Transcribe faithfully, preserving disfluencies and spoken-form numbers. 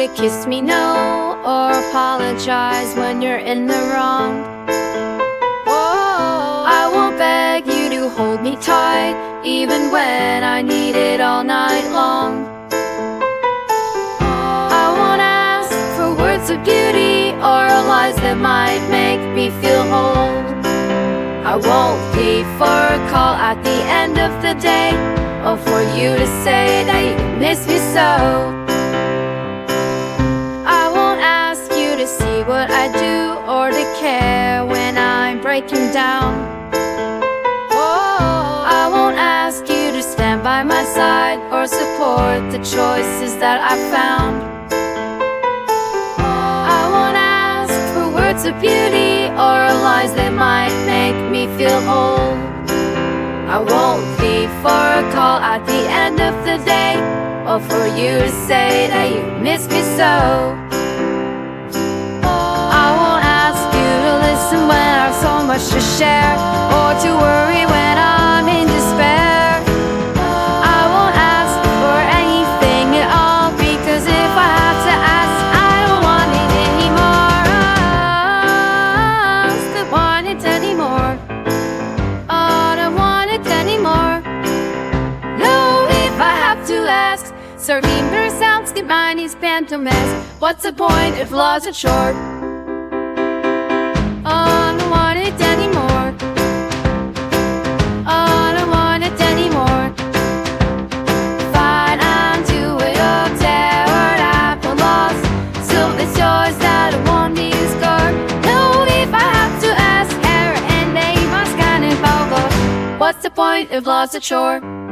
to kiss me, no, or apologize when you're in the wrong. Whoa. I won't beg you to hold me tight, even when I need it all night long. I won't ask for words of beauty or lies that might make me feel whole. I won't plead for a call at the end of the day, or for you to say that you miss me so. I won't ask you to see what I do or to care when I'm breaking down. Oh, I won't ask you to stand by my side or support the choices that I found. I won't ask for words of beauty or lies that might make me feel whole. I won't plead for a call at the end of the day, or for you to say that you miss me so. I won't ask you to listen when I have so much to share, or to worry when I'm in despair. I won't ask for anything at all, because if I have to ask, I don't want it anymore. I don't want it anymore. I don't want it anymore. No, if I have to ask, certain there sounds good mine is pantomimes. What's the point if love's are short? I don't want it anymore. I don't want it anymore. Fine, I'm do it up there, or apple lost. So it's yours that I want me to score. No, if I have to ask, hair and name, I scan and bogo. What's the point if love's a chore?